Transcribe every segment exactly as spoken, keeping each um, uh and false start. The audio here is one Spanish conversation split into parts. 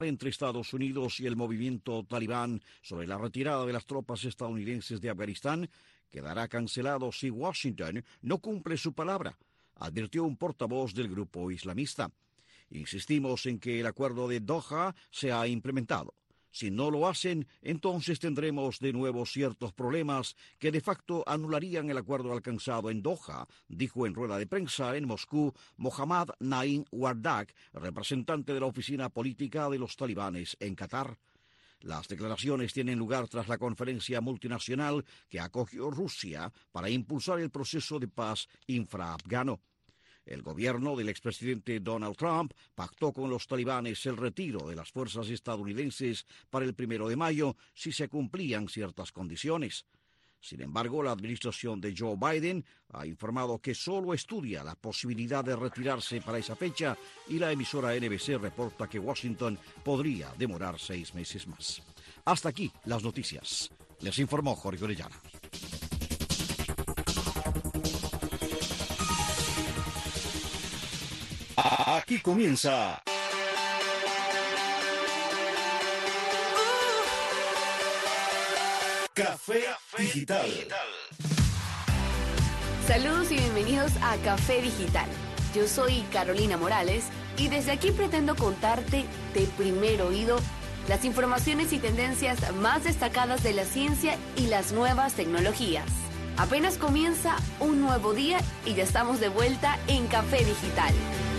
entre Estados Unidos y el movimiento talibán sobre la retirada de las tropas estadounidenses de Afganistán quedará cancelado si Washington no cumple su palabra, advirtió un portavoz del grupo islamista. Insistimos en que el acuerdo de Doha sea implementado. Si no lo hacen, entonces tendremos de nuevo ciertos problemas que de facto anularían el acuerdo alcanzado en Doha, dijo en rueda de prensa en Moscú Mohammad Naim Wardak, representante de la oficina política de los talibanes en Qatar. Las declaraciones tienen lugar tras la conferencia multinacional que acogió Rusia para impulsar el proceso de paz infraafgano. El gobierno del expresidente Donald Trump pactó con los talibanes el retiro de las fuerzas estadounidenses para el primero de mayo si se cumplían ciertas condiciones. Sin embargo, la administración de Joe Biden ha informado que solo estudia la posibilidad de retirarse para esa fecha y la emisora N B C reporta que Washington podría demorar seis meses más. Hasta aquí las noticias. Les informó Jorge Orellana. Aquí comienza Café Digital. Saludos y bienvenidos a Café Digital. Yo soy Carolina Morales y desde aquí pretendo contarte de primer oído las informaciones y tendencias más destacadas de la ciencia y las nuevas tecnologías. Apenas comienza un nuevo día y ya estamos de vuelta en Café Digital.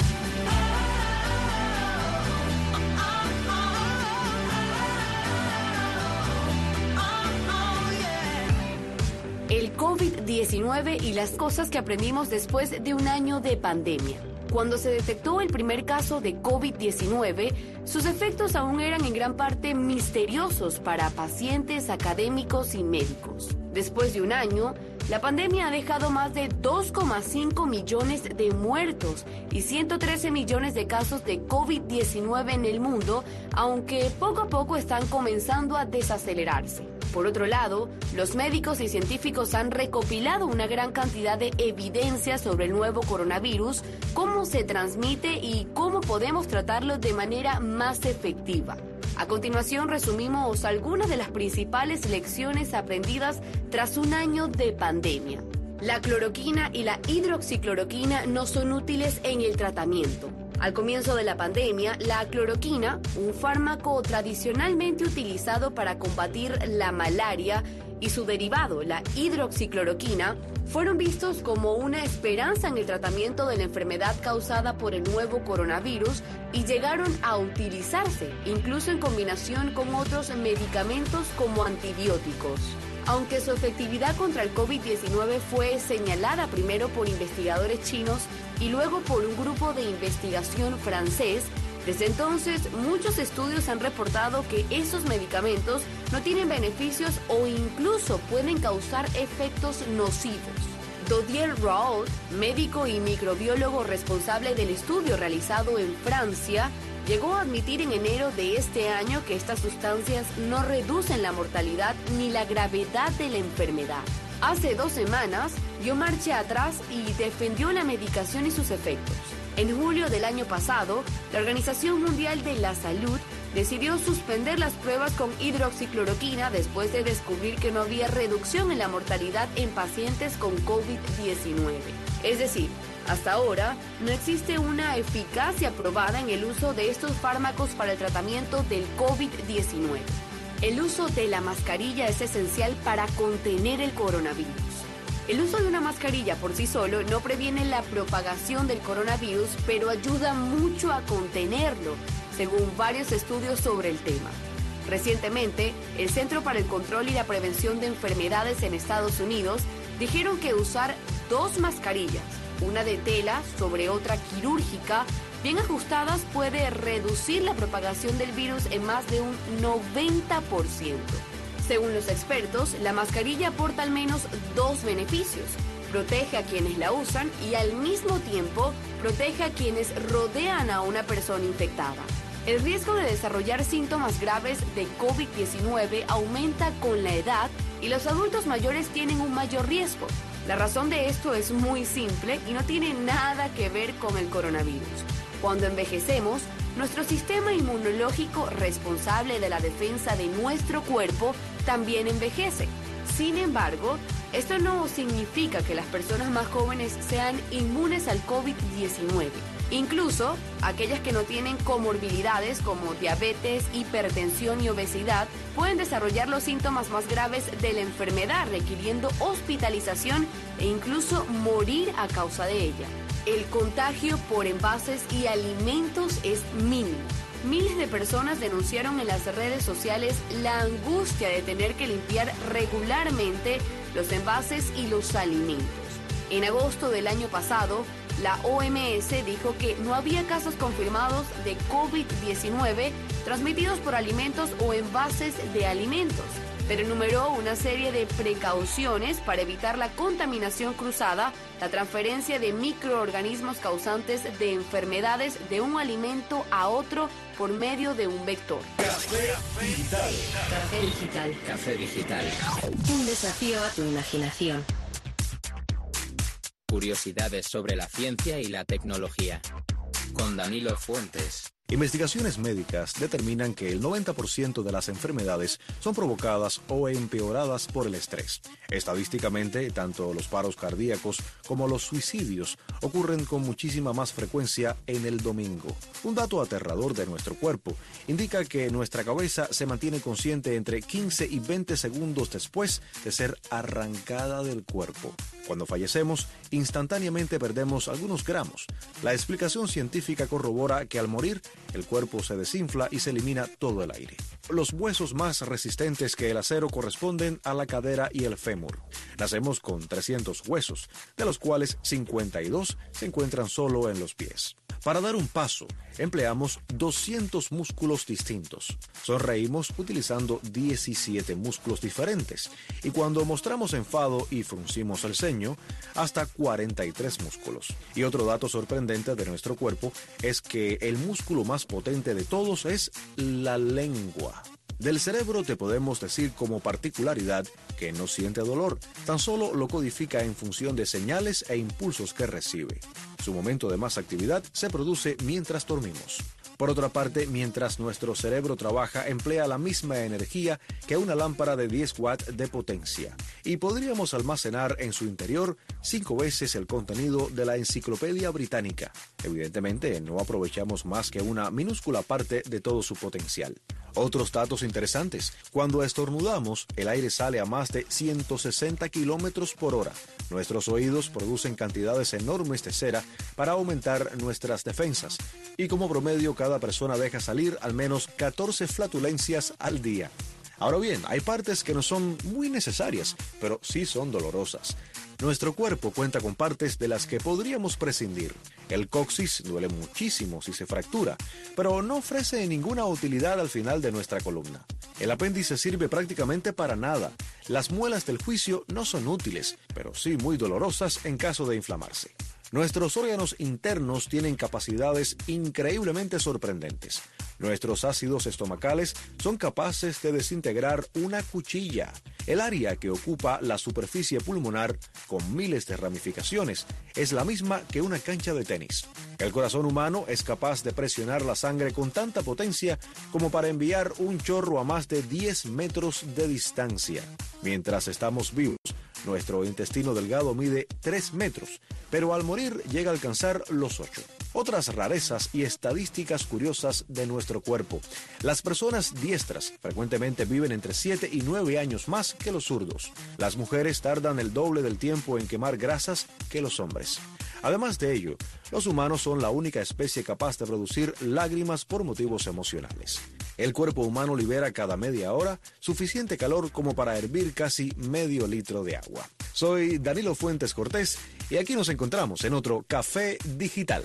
El COVID diecinueve y las cosas que aprendimos después de un año de pandemia. Cuando se detectó el primer caso de COVID diecinueve, sus efectos aún eran en gran parte misteriosos para pacientes, académicos y médicos. Después de un año, la pandemia ha dejado más de dos coma cinco millones de muertos y ciento trece millones de casos de COVID diecinueve en el mundo, aunque poco a poco están comenzando a desacelerarse. Por otro lado, los médicos y científicos han recopilado una gran cantidad de evidencia sobre el nuevo coronavirus, cómo se transmite y cómo podemos tratarlo de manera más efectiva. A continuación resumimos algunas de las principales lecciones aprendidas tras un año de pandemia. La cloroquina y la hidroxicloroquina no son útiles en el tratamiento. Al comienzo de la pandemia, la cloroquina, un fármaco tradicionalmente utilizado para combatir la malaria, y su derivado, la hidroxicloroquina, fueron vistos como una esperanza en el tratamiento de la enfermedad causada por el nuevo coronavirus y llegaron a utilizarse, incluso en combinación con otros medicamentos como antibióticos. Aunque su efectividad contra el COVID diecinueve fue señalada primero por investigadores chinos y luego por un grupo de investigación francés, desde entonces muchos estudios han reportado que esos medicamentos no tienen beneficios o incluso pueden causar efectos nocivos. Didier Raoult, médico y microbiólogo responsable del estudio realizado en Francia, llegó a admitir en enero de este año que estas sustancias no reducen la mortalidad ni la gravedad de la enfermedad. Hace dos semanas dio marcha atrás y defendió la medicación y sus efectos. En julio del año pasado, la Organización Mundial de la Salud decidió suspender las pruebas con hidroxicloroquina después de descubrir que no había reducción en la mortalidad en pacientes con COVID diecinueve. Es decir, hasta ahora no existe una eficacia probada en el uso de estos fármacos para el tratamiento del COVID diecinueve. El uso de la mascarilla es esencial para contener el coronavirus. El uso de una mascarilla por sí solo no previene la propagación del coronavirus, pero ayuda mucho a contenerlo, según varios estudios sobre el tema. Recientemente, el Centro para el Control y la Prevención de Enfermedades en Estados Unidos dijeron que usar dos mascarillas, una de tela sobre otra quirúrgica, bien ajustadas, puede reducir la propagación del virus en más de un noventa por ciento. Según los expertos, la mascarilla aporta al menos dos beneficios. Protege a quienes la usan y al mismo tiempo protege a quienes rodean a una persona infectada. El riesgo de desarrollar síntomas graves de COVID diecinueve aumenta con la edad y los adultos mayores tienen un mayor riesgo. La razón de esto es muy simple y no tiene nada que ver con el coronavirus. Cuando envejecemos, nuestro sistema inmunológico, responsable de la defensa de nuestro cuerpo, también envejece. Sin embargo, esto no significa que las personas más jóvenes sean inmunes al COVID diecinueve. Incluso, aquellas que no tienen comorbilidades como diabetes, hipertensión y obesidad pueden desarrollar los síntomas más graves de la enfermedad, requiriendo hospitalización e incluso morir a causa de ella. El contagio por envases y alimentos es mínimo. Miles de personas denunciaron en las redes sociales la angustia de tener que limpiar regularmente los envases y los alimentos. En agosto del año pasado, la O M S dijo que no había casos confirmados de COVID diecinueve transmitidos por alimentos o envases de alimentos, pero enumeró una serie de precauciones para evitar la contaminación cruzada, la transferencia de microorganismos causantes de enfermedades de un alimento a otro por medio de un vector. Café Digital. Café Digital. Café Digital. Un desafío a tu imaginación. Curiosidades sobre la ciencia y la tecnología. Con Danilo Fuentes. Investigaciones médicas determinan que el noventa por ciento de las enfermedades son provocadas o empeoradas por el estrés. Estadísticamente, tanto los paros cardíacos como los suicidios ocurren con muchísima más frecuencia en el domingo. Un dato aterrador de nuestro cuerpo indica que nuestra cabeza se mantiene consciente entre quince y veinte segundos después de ser arrancada del cuerpo. Cuando fallecemos, instantáneamente perdemos algunos gramos. La explicación científica corrobora que al morir, el cuerpo se desinfla y se elimina todo el aire. Los huesos más resistentes que el acero corresponden a la cadera y el fémur. Nacemos con trescientos huesos, de los cuales cincuenta y dos se encuentran solo en los pies. Para dar un paso, empleamos doscientos músculos distintos. Sonreímos utilizando diecisiete músculos diferentes. Y cuando mostramos enfado y fruncimos el ceño, hasta cuarenta y tres músculos. Y otro dato sorprendente de nuestro cuerpo es que el músculo más potente de todos es la lengua. Del cerebro te podemos decir como particularidad que no siente dolor, tan solo lo codifica en función de señales e impulsos que recibe. Su momento de más actividad se produce mientras dormimos. Por otra parte, mientras nuestro cerebro trabaja, emplea la misma energía que una lámpara de diez watts de potencia. Y podríamos almacenar en su interior cinco veces el contenido de la Enciclopedia Británica. Evidentemente, no aprovechamos más que una minúscula parte de todo su potencial. Otros datos interesantes. Cuando estornudamos, el aire sale a más de ciento sesenta kilómetros por hora. Nuestros oídos producen cantidades enormes de cera para aumentar nuestras defensas. Y como promedio, cada persona deja salir al menos catorce flatulencias al día. Ahora bien, hay partes que no son muy necesarias, pero sí son dolorosas. Nuestro cuerpo cuenta con partes de las que podríamos prescindir. El coxis duele muchísimo si se fractura, pero no ofrece ninguna utilidad al final de nuestra columna. El apéndice sirve prácticamente para nada. Las muelas del juicio no son útiles, pero sí muy dolorosas en caso de inflamarse. Nuestros órganos internos tienen capacidades increíblemente sorprendentes. Nuestros ácidos estomacales son capaces de desintegrar una cuchilla. El área que ocupa la superficie pulmonar, con miles de ramificaciones, es la misma que una cancha de tenis. El corazón humano es capaz de presionar la sangre con tanta potencia como para enviar un chorro a más de diez metros de distancia. Mientras estamos vivos, nuestro intestino delgado mide tres metros, pero al morir llega a alcanzar los ocho. Otras rarezas y estadísticas curiosas de nuestro cuerpo. Las personas diestras frecuentemente viven entre siete y nueve años más que los zurdos. Las mujeres tardan el doble del tiempo en quemar grasas que los hombres. Además de ello, los humanos son la única especie capaz de producir lágrimas por motivos emocionales. El cuerpo humano libera cada media hora suficiente calor como para hervir casi medio litro de agua. Soy Danilo Fuentes Cortés y aquí nos encontramos en otro Café Digital.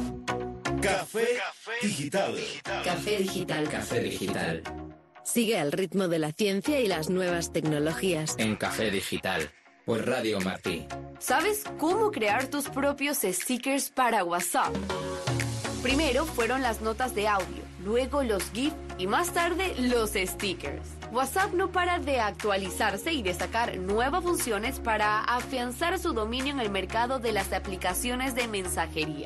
Café Digital. Café Digital. Café Digital. Sigue el ritmo de la ciencia y las nuevas tecnologías. En Café Digital. Por Radio Martí. ¿Sabes cómo crear tus propios stickers para WhatsApp? Primero fueron las notas de audio, luego los GIF y más tarde los stickers. WhatsApp no para de actualizarse y de sacar nuevas funciones para afianzar su dominio en el mercado de las aplicaciones de mensajería.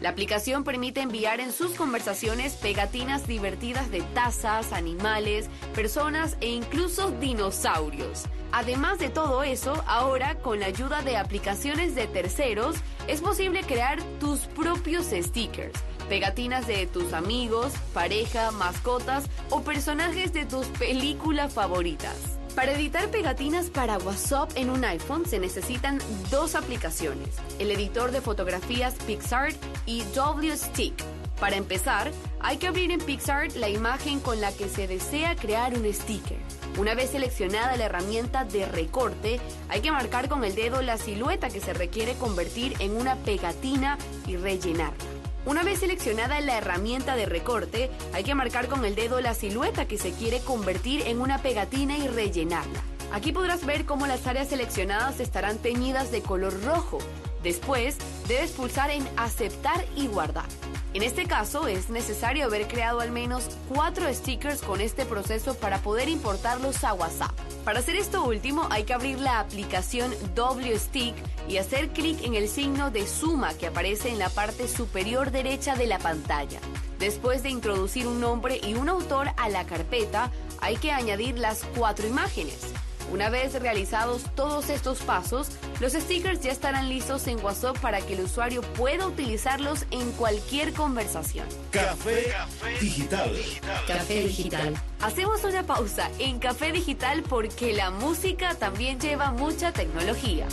La aplicación permite enviar en sus conversaciones pegatinas divertidas de tazas, animales, personas e incluso dinosaurios. Además de todo eso, ahora con la ayuda de aplicaciones de terceros, es posible crear tus propios stickers, pegatinas de tus amigos, pareja, mascotas o personajes de tus películas favoritas. Para editar pegatinas para WhatsApp en un iPhone se necesitan dos aplicaciones, el editor de fotografías PicsArt y WStick. Para empezar, hay que abrir en PicsArt la imagen con la que se desea crear un sticker. Una vez seleccionada la herramienta de recorte, hay que marcar con el dedo la silueta que se requiere convertir en una pegatina y rellenarla. Una vez seleccionada la herramienta de recorte, hay que marcar con el dedo la silueta que se quiere convertir en una pegatina y rellenarla. Aquí podrás ver cómo las áreas seleccionadas estarán teñidas de color rojo. Después, debes pulsar en aceptar y guardar. En este caso, es necesario haber creado al menos cuatro stickers con este proceso para poder importarlos a WhatsApp. Para hacer esto último, hay que abrir la aplicación WStick y hacer clic en el signo de suma que aparece en la parte superior derecha de la pantalla. Después de introducir un nombre y un autor a la carpeta, hay que añadir las cuatro imágenes. Una vez realizados todos estos pasos, los stickers ya estarán listos en WhatsApp para que el usuario pueda utilizarlos en cualquier conversación. Café Digital. Café Digital. Hacemos una pausa en Café Digital porque la música también lleva mucha tecnología.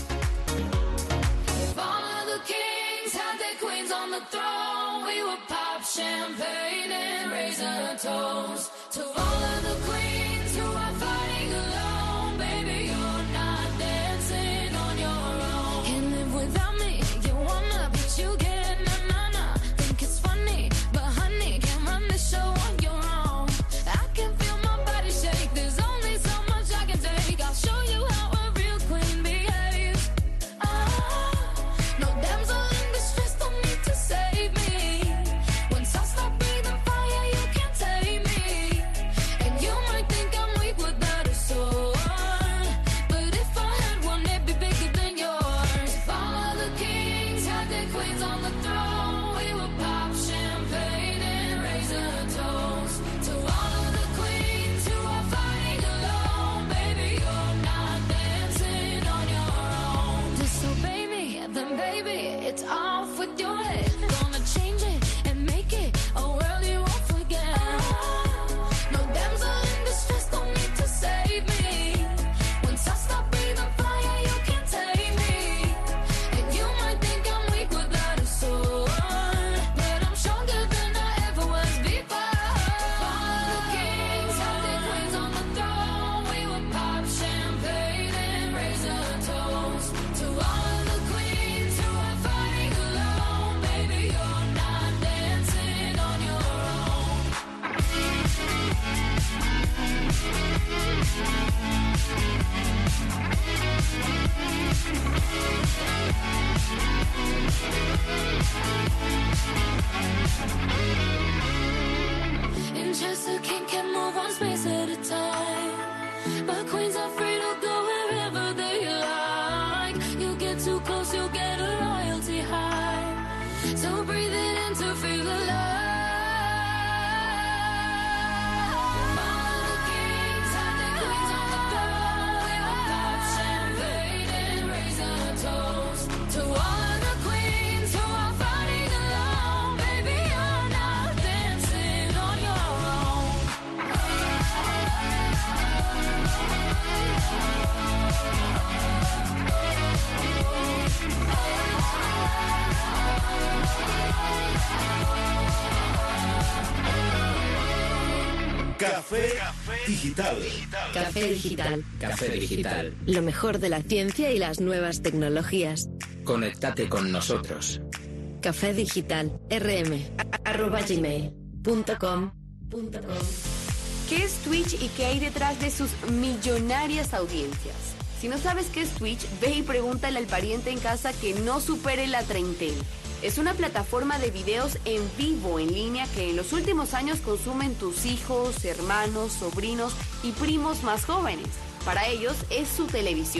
Café Digital. Café Digital. Café Digital. Lo mejor de la ciencia y las nuevas tecnologías. Conéctate con nosotros. Café Digital. rm arroba gmail punto com. ¿Qué es Twitch y qué hay detrás de sus millonarias audiencias? Si no sabes qué es Twitch, ve y pregúntale al pariente en casa que no supere la treintena. Es una plataforma de videos en vivo en línea que en los últimos años consumen tus hijos, hermanos, sobrinos y primos más jóvenes. Para ellos es su televisión.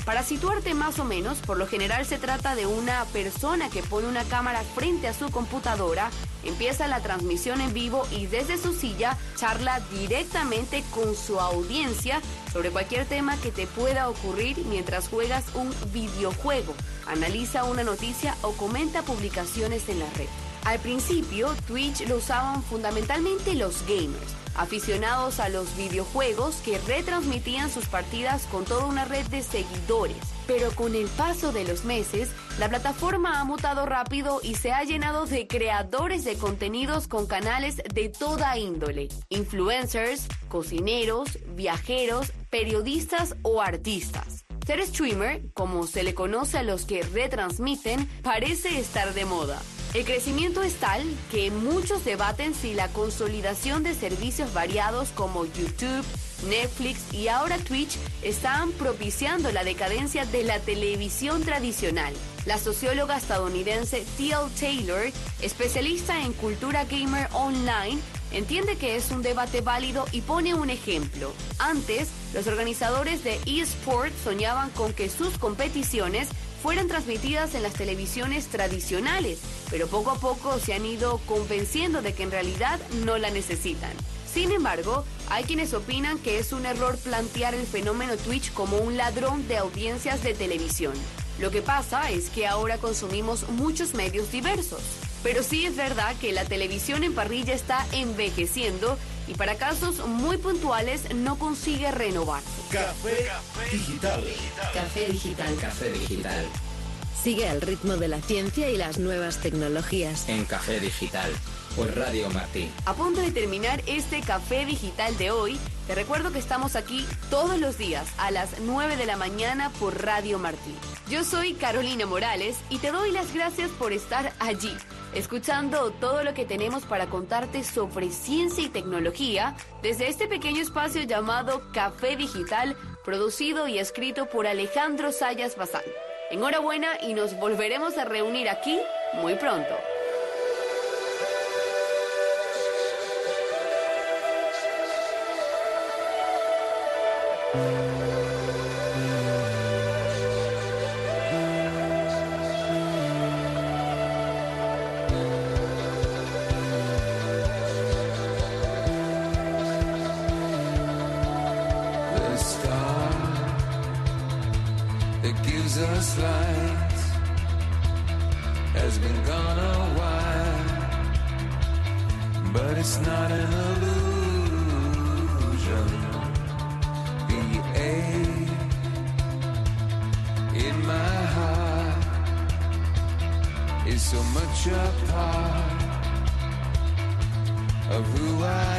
Para situarte más o menos, por lo general se trata de una persona que pone una cámara frente a su computadora, empieza la transmisión en vivo y desde su silla charla directamente con su audiencia sobre cualquier tema que te pueda ocurrir mientras juegas un videojuego, analiza una noticia o comenta publicaciones en la red. Al principio, Twitch lo usaban fundamentalmente los gamers, aficionados a los videojuegos que retransmitían sus partidas con toda una red de seguidores. Pero con el paso de los meses, la plataforma ha mutado rápido y se ha llenado de creadores de contenidos con canales de toda índole. Influencers, cocineros, viajeros, periodistas o artistas. Ser streamer, como se le conoce a los que retransmiten, parece estar de moda. El crecimiento es tal que muchos debaten si la consolidación de servicios variados como YouTube, Netflix y ahora Twitch están propiciando la decadencia de la televisión tradicional. La socióloga estadounidense T L Taylor, especialista en cultura gamer online, entiende que es un debate válido y pone un ejemplo. Antes, los organizadores de eSport soñaban con que sus competiciones fueran transmitidas en las televisiones tradicionales, pero poco a poco se han ido convenciendo de que en realidad no la necesitan. Sin embargo, hay quienes opinan que es un error plantear el fenómeno Twitch como un ladrón de audiencias de televisión. Lo que pasa es que ahora consumimos muchos medios diversos. Pero sí es verdad que la televisión en parrilla está envejeciendo y para casos muy puntuales no consigue renovarse. Café Digital. Café Digital. Café Digital. Sigue al ritmo de la ciencia y las nuevas tecnologías. En Café Digital. Por Radio Martí. A punto de terminar este Café Digital de hoy, te recuerdo que estamos aquí todos los días a las nueve de la mañana por Radio Martí. Yo soy Carolina Morales y te doy las gracias por estar allí, escuchando todo lo que tenemos para contarte sobre ciencia y tecnología desde este pequeño espacio llamado Café Digital, producido y escrito por Alejandro Sayas Bazán. Enhorabuena y nos volveremos a reunir aquí muy pronto. Us light has been gone a while, but it's not an illusion. The ache in my heart is so much a part of who I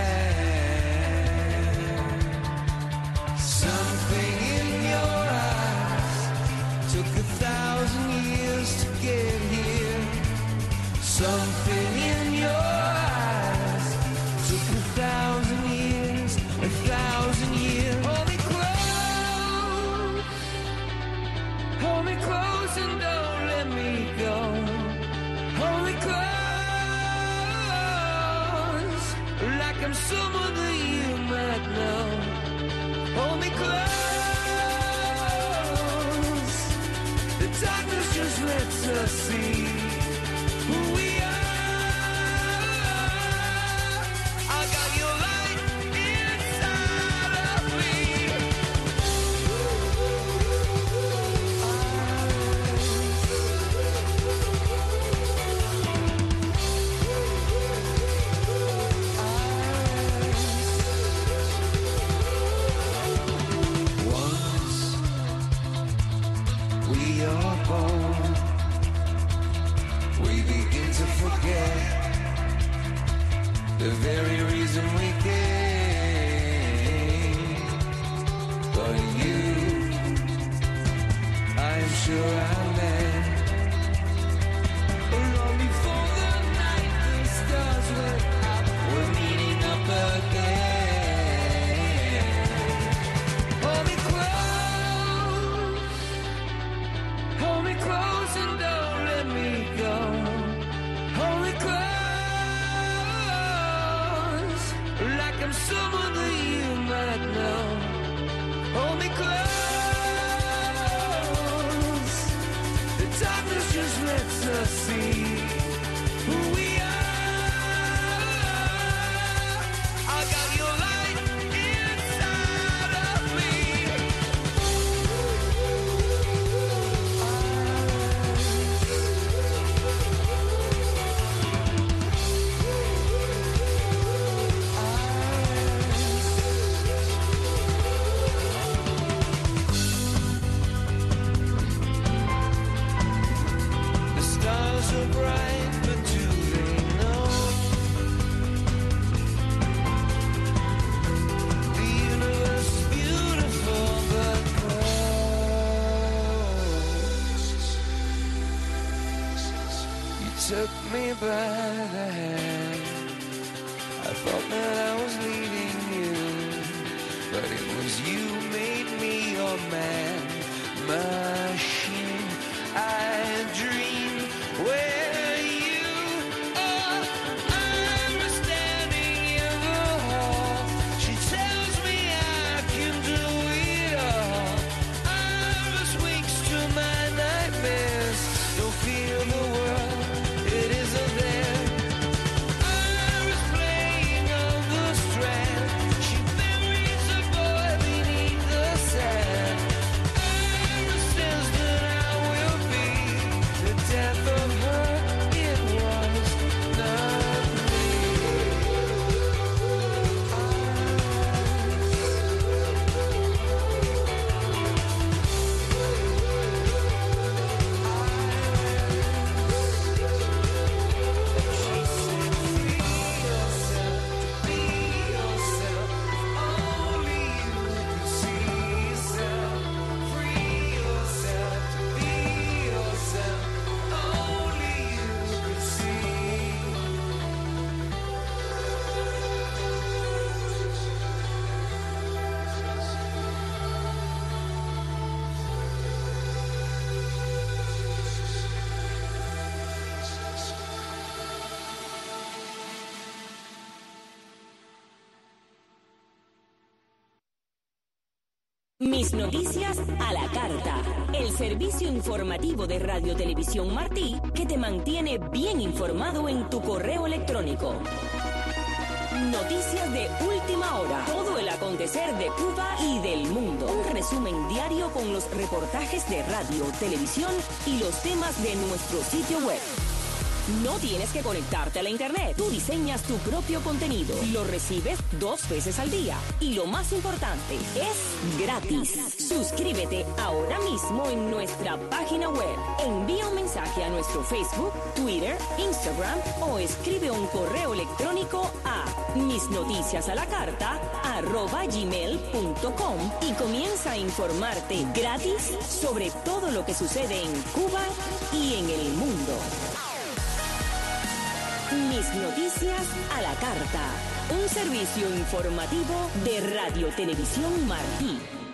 am. Something in your took a thousand years to get here. Something in your eyes took a thousand years, a thousand years. Hold me close, hold me close and don't let me go. Hold me close, like I'm someone that you might know. Hold me close. Darkness just lets us see who we are. I got your light inside of me. Once we are born by the hand. I thought that I was leading you, but it was you made me your man. Machine, I dream where you are. I'm standing in the hall. She tells me I can do it all. Iris winks to my nightmares. Don't feel the world, it isn't there. Iris playing on the strand. She buries a boy beneath the sand. Iris says that I will be the death of her. It was not me. Mis noticias a la carta. El servicio informativo de Radio Televisión Martí que te mantiene bien informado en tu correo electrónico. Noticias de última hora. Todo el acontecer de Cuba y del mundo. Un resumen diario con los reportajes de radio, televisión y los temas de nuestro sitio web. No tienes que conectarte a la internet. Tú diseñas tu propio contenido. Lo recibes dos veces al día. Y lo más importante, es gratis. Suscríbete ahora mismo en nuestra página web. Envía un mensaje a nuestro Facebook, Twitter, Instagram o escribe un correo electrónico a misnoticiasalacarta arroba gmail punto com y comienza a informarte gratis sobre todo lo que sucede en Cuba y en el mundo. Mis noticias a la carta. Un servicio informativo de Radio Televisión Martí.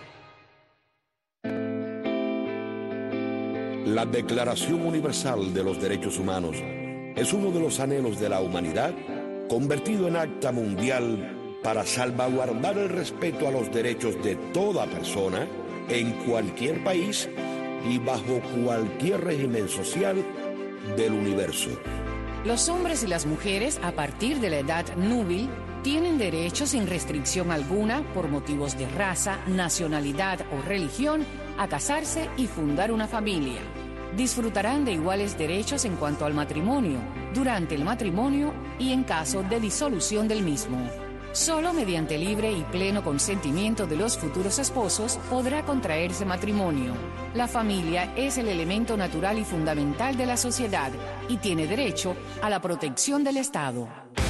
La Declaración Universal de los Derechos Humanos es uno de los anhelos de la humanidad convertido en acta mundial para salvaguardar el respeto a los derechos de toda persona en cualquier país y bajo cualquier régimen social del universo. Los hombres y las mujeres a partir de la edad núbil tienen derecho sin restricción alguna por motivos de raza, nacionalidad o religión a casarse y fundar una familia. Disfrutarán de iguales derechos en cuanto al matrimonio, durante el matrimonio y en caso de disolución del mismo. Solo mediante libre y pleno consentimiento de los futuros esposos podrá contraerse matrimonio. La familia es el elemento natural y fundamental de la sociedad y tiene derecho a la protección del Estado.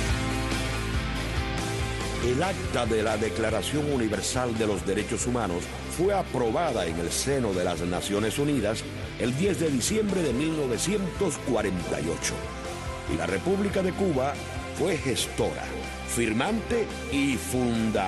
El acta de la Declaración Universal de los Derechos Humanos fue aprobada en el seno de las Naciones Unidas el diez de diciembre de mil novecientos cuarenta y ocho. Y la República de Cuba fue gestora, firmante y fundadora